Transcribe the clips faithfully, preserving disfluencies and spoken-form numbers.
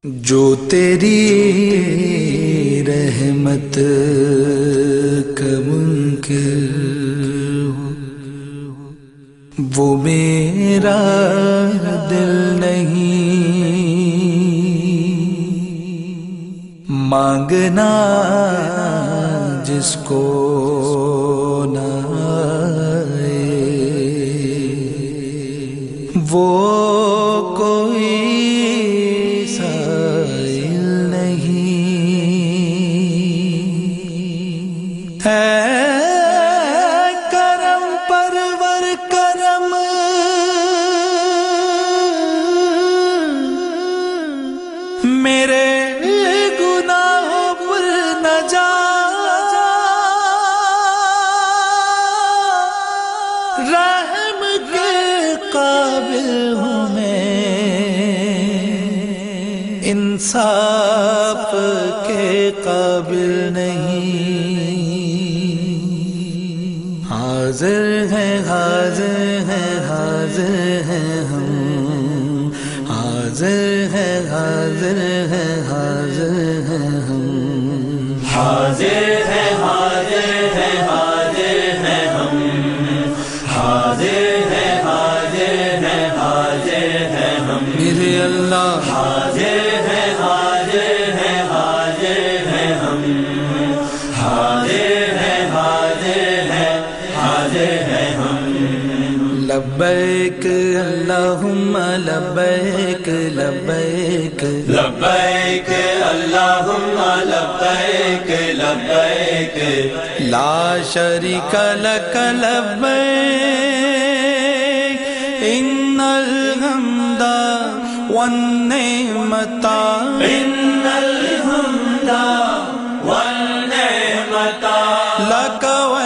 جو تیری رحمت کا منکر ہو وہ میرا دل نہیں، مانگنا جس کو نہ آئے وہ کوئی سائل نہیں ہے۔ کرم پرور کرم میرے گناہوں پر نہ جا، رحم کے قابل ہوں میں، انصاف کے قابل نہیں۔ حاضر ہے حاضر ہے حاضر ہے ہم، حاضر ہے حاضر ہے حاضر ہے ہم، حاضر ہے حاضر ہے حاضر ہے ہم، حاضر ہے حاضر ہے حاضر ہے ہم، میرے اللہ حاضر ہے حاضر ہے حاضر ہے ہم، حاضر ہے حاضر ہے حاضر ہے ہم۔ لبیک اللہم لبیک لبیک لبیک اللہم لبیک لبیک لا شریک لک لبیک ان الحمد والنعمت ان الحمد والنعمت لک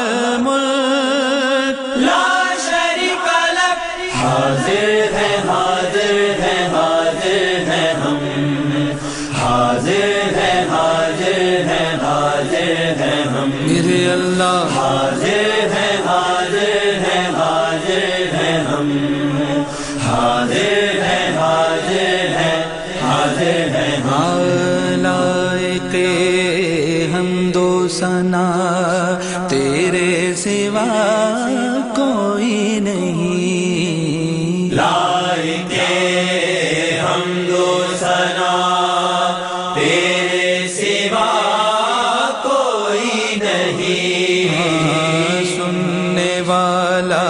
والملک لا شریک لک۔ حاضر ہے حاضر ہے حاضر ہے ہم، حاضر ہے حاضر ہے حاضر ہے ہم، میرے اللہ حاضر ہے حاضر ہے حاضر ہے ہم، حاضر ہے حاضر ہے حاضر ہے ہم۔ لائق حمد و ثنا تیرے سوا کوئی نہیں، لائق حمد و ثنا تیرے سوا کوئی نہیں، سننے والا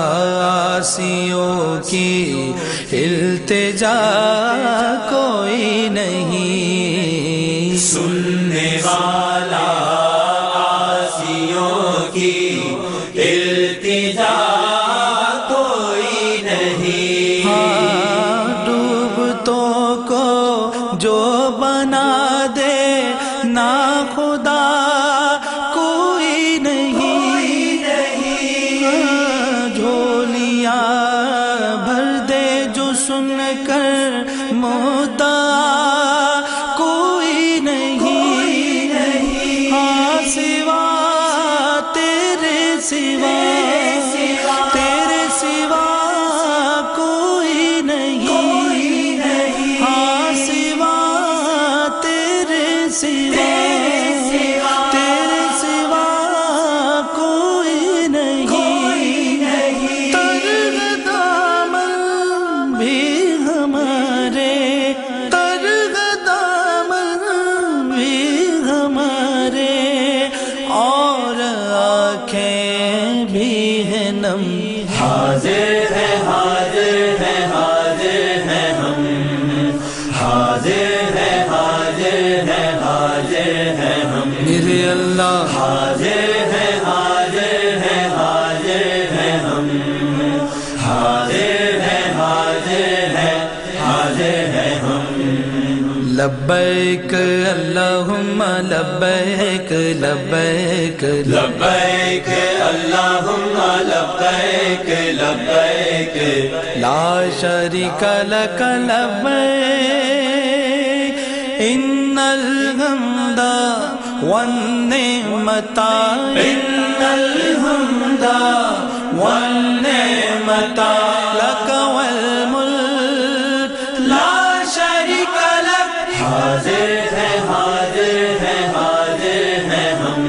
آسیوں کی التجا کوئی نہیں، سننے والا آسیوں کی التجا کوئی نہیں، ہاں ڈوبتوں کو جو بنا دے نا خدا کوئی نہیں، ہاں جھولیاں بھر دے جو سن کر مدعا کوئی نہیں، ہاں سوا تیرے سوا تیرے سوا کوئی نہیں، ہاں سوا تیرے سوا تیرے سوا کوئی نہیں، ترگ دامن بھی ہمارے ترگ دامن بھی ہمارے اور آنکھیں بھی ہیں نم، حاضر ہے حاضر ہے حاضر ہے ہم، حاضر ہے حاضر ہے حاضر ہے ہم، میرے اللہ حاضر ہے حاضر ہے حاضر ہے ہم، حاضر ہے حاضر ہے حاضر ہے ہم۔ لبیک اللہم لبیک لبیک لبیک اللہم لبیک لبیک لا شریک لک لبیک ان الحمد والنعمت ان الحمد والنعمت لک والملک حاضر ہیں حاضر ہیں حاضر ہیں ہم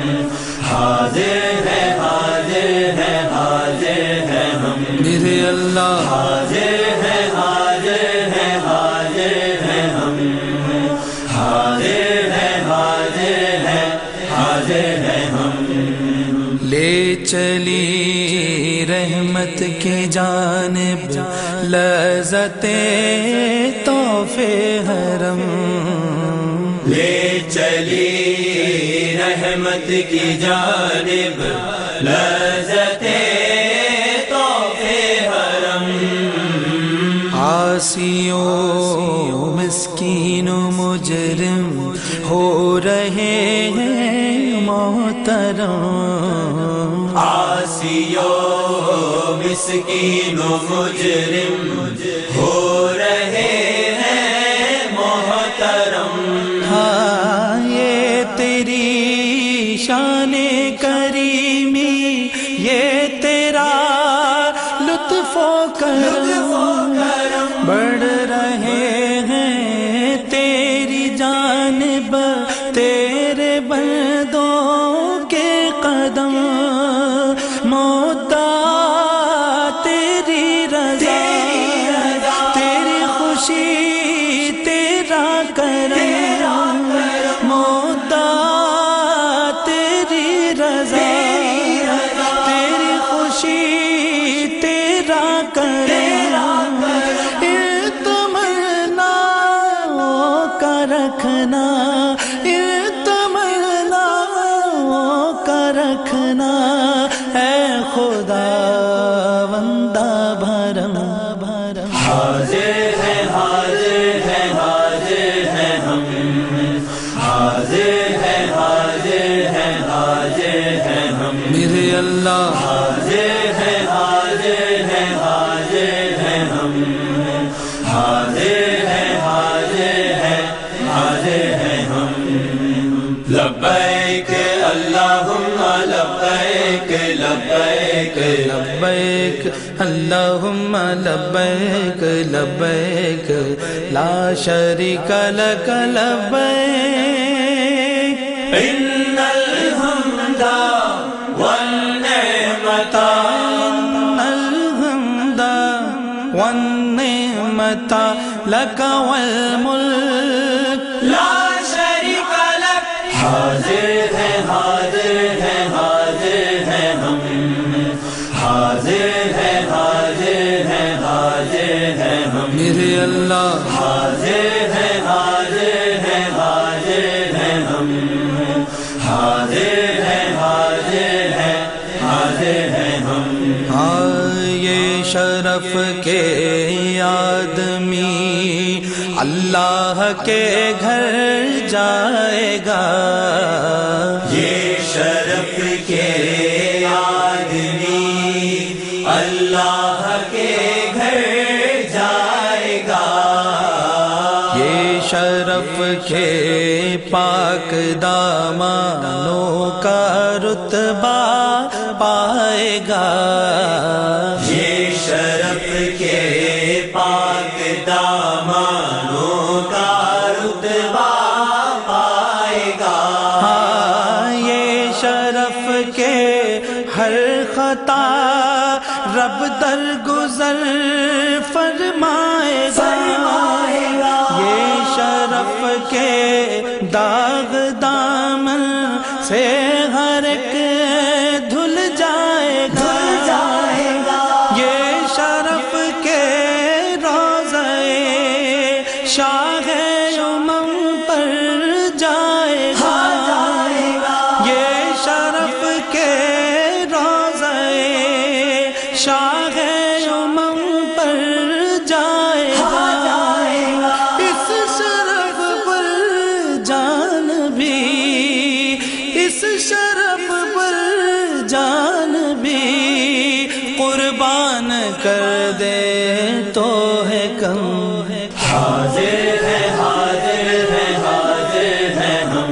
حاضر ہیں حاضر ہیں حاضر ہیں ہم میرے اللہ حاضر ہیں حاضر ہیں حاضر ہیں ہم حاضر ہیں حاضر ہیں حاضر ہیں ہم لے چلی رحمت کی جانب لذت تحفے حرم لے چلی رحمت کی جانب لذت تحفے حرم عاصی و مسکین و مجرم ہو رہے ہیں محترم عاصی و مسکین و مجرم ہو رہے ہیں محترم ہاں یہ تیری شان کریمی یہ تیرا لطف و کرم بڑھ رہے ہیں تیری جانب تیرے بندوں کے قدم مدعا تیری رضا تیری خوشی تیرا کرم مدعا تیری رضا تیری خوشی تیرا کرم اتمنا کا رکھنا اتمنا کا رکھنا اے خدا بندہ بھرم بھرم حاضر ہیں حاضر ہیں حاضر ہیں ہم حاضر ہیں حاضر ہیں حاضر ہیں ہم میرے اللہ حاضر ہیں حاضر ہیں حاضر ہیں ہم حاضر ہیں حاضر ہیں حاضر ہیں ہم لبیک اللہم لبیک لبیک لبیک اللہم لبیک لبیک لا شریک لک لبیک ان الحمد والنعمت ان الحمد والنعمت لک والملک لا شریک لک حاضر ہیں حاضر ہیں حاضر ہیں ہم حاضر ہیں حاضر ہیں حاضر ہیں ہم میرے اللہ حاضر ہیں حاضر ہیں حاضر ہیں ہم حاضر ہیں حاضر ہیں حاضر ہیں ہم ہاں یہ شرف کے آدمی اللہ کے گھر جائے گا یہ شرف کے آدمی اللہ کے گھر جائے گا یہ شرف کے پاک دامانوں کا رتبہ پائے گا یہ شرف کے پاک دامانوں کا رتبہ پائے گا ہاں یہ شرف کے ہر خطا رب درگزر فرمائے گا یہ شرف کے داغ دامن سے ہر ایک دھل جائے گا یہ شرف کے روضے شاہ امم پر جائے گا یہ شرف کے روضے شاہ امم پر جائے گا اس شرف پر جان بھی اس شرف پر جان بھی قربان کر دے تو ہے کم حاضر ہیں حاضر ہیں حاضر ہیں ہم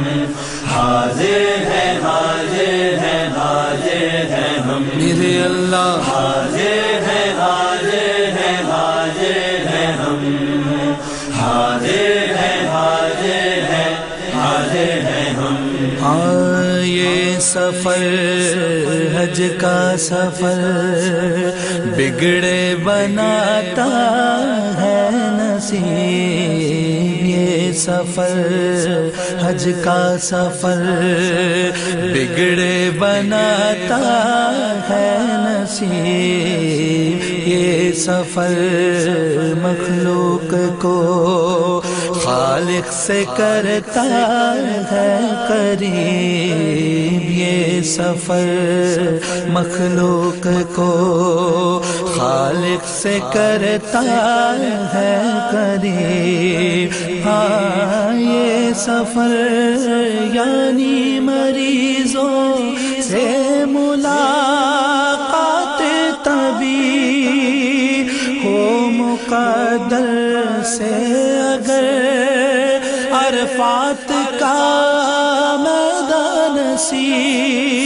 حاضر ہیں حاضر ہیں حاضر ہیں ہم میرے اللہ حاضر ہیں حاضر ہیں حاضر ہیں ہم حاضر ہیں سفر حج کا سفر بگڑے بناتا ہے نصیب، یہ سفر حج کا سفر بگڑے بناتا ہے نصیب، یہ سفر مخلوق کو خالق سے کرتا ہے قریب، یہ سفر مخلوق کو خالق سے کرتا ہے قریب۔ ہاں یہ سفر یعنی مریضوں سے ملاقات طبیب ہو مقدر سے اگر عرفات کا میدان نصیب،